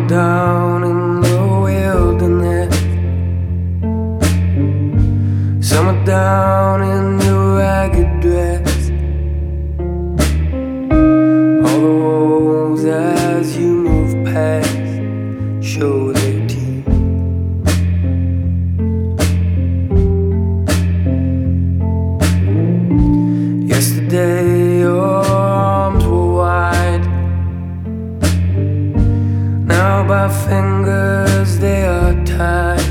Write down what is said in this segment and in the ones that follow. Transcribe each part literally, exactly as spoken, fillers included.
down in the wilderness. Some are down in your ragged dress. All the wolves as you move past show their teeth. Yesterday your arms were wide. Now by fingers they are tied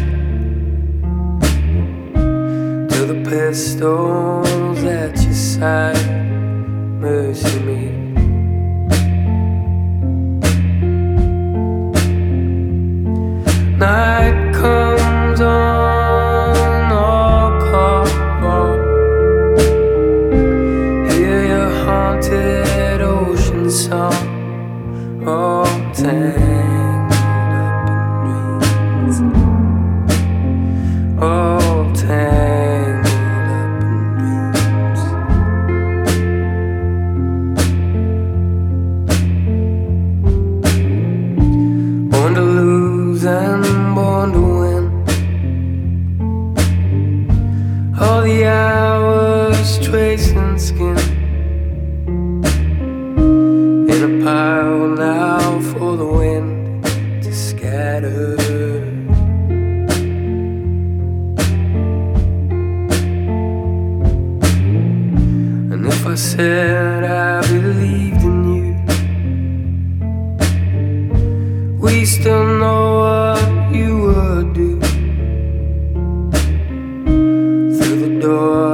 to the pistols at your side. Mercy me. Night comes on all call. Hear your haunted ocean song, all tangled up in dreams, all tangled up in dreams. Born to lose and born to win. All the hours tracing skin in a pile now for the wind to scatter. And if I said I believed in you, we still know what you would do. Through the door